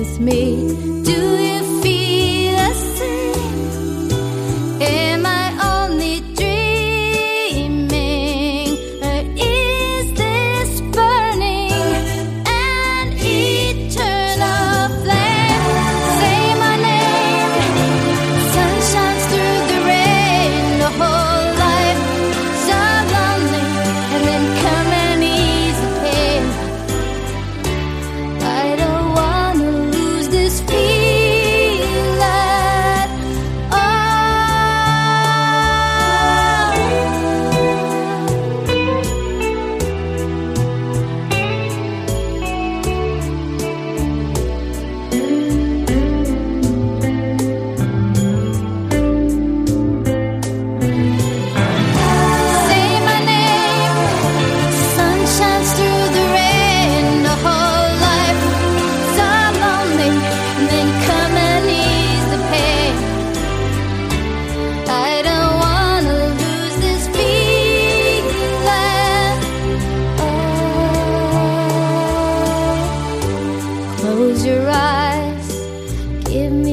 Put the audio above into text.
with me. Do you feel the same? Am I only dreaming, or is this burning an eternal flame? Say my name, sun shines through the rain. The whole life so lonely, and then come and ease the pain. I don't wanna lose this feeling at all. Say my name, sun shines through the rain. The whole life so lonely, and then come and ease the pain. I don't wanna lose this feeling at all. Close your eyes, give me